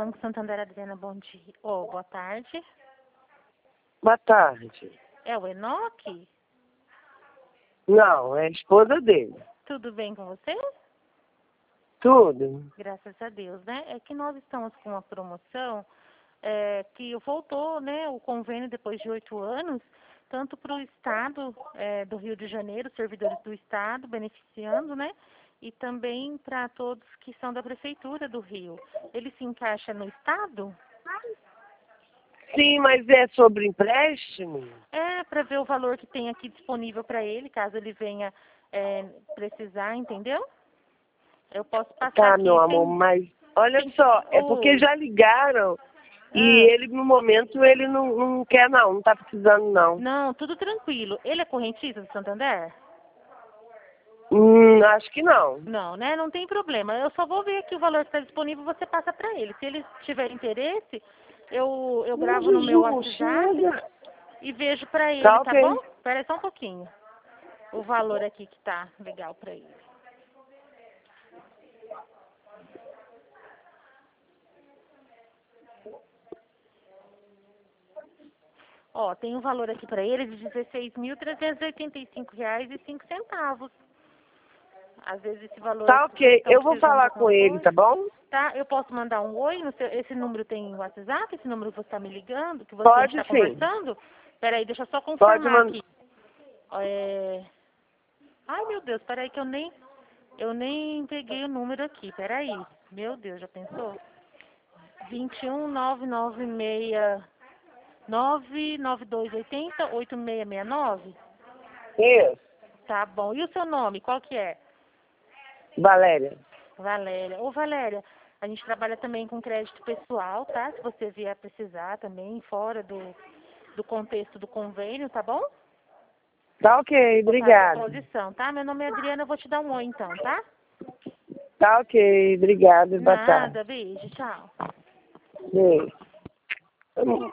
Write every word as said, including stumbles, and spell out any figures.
Banco Santander, Adriana, bom dia. Oh, boa tarde. Boa tarde. É o Enoque? Não, é a esposa dele. Tudo bem com você? Tudo. Graças a Deus, né? É que nós estamos com uma promoção é, que voltou, né, o convênio depois de oito anos, tanto para o Estado é, do Rio de Janeiro, servidores do Estado, beneficiando, né? E também para todos que são da Prefeitura do Rio. Ele se encaixa no Estado? Sim, mas é sobre empréstimo? É, para ver o valor que tem aqui disponível para ele, caso ele venha é, precisar, entendeu? Eu posso passar Tá, aqui. meu amor, Tem, mas olha tem, só, é oh, porque já ligaram e ah, ele, no momento, ele não, não quer não, não tá precisando não. não, tudo tranquilo. Ele é correntista do Santander? Hum, acho que não. Não, né? Não tem problema. Eu só vou ver aqui o valor que está disponível, você passa para ele. Se ele tiver interesse, eu, eu Não, gravo no meu Juju, WhatsApp chega. e vejo para ele, Tá tá bom? ok. Espera aí só um pouquinho. O valor aqui que tá legal para ele. Ó, tem um valor aqui para ele de dezesseis mil trezentos e oitenta e cinco reais e cinco centavos. Às vezes esse valor Tá vocês ok, estão eu vou precisando de falar alguma com ele, coisa. tá bom? Tá, eu posso mandar um oi no seu, esse número tem WhatsApp, esse número que você está me ligando, que você Pode está sim, conversando? Peraí, deixa eu só pode confirmar mandar. aqui. É... Ai, meu Deus, peraí que eu nem, eu nem peguei o número aqui, peraí. Meu Deus, já pensou? vinte e um, nove nove seis, nove nove dois oito zero, oito seis seis nove? Isso, Tá bom. E o seu nome, qual que é? Valéria. Valéria. Ô, Valéria, a gente trabalha também com crédito pessoal, tá? Se você vier precisar também, fora do, do contexto do convênio, tá bom? Tá ok, Vou estar à obrigada. disposição, tá? Meu nome é Adriana, eu vou te dar um oi então, tá? Tá ok, obrigada e boa tarde. Nada, beijo, tchau. Beijo.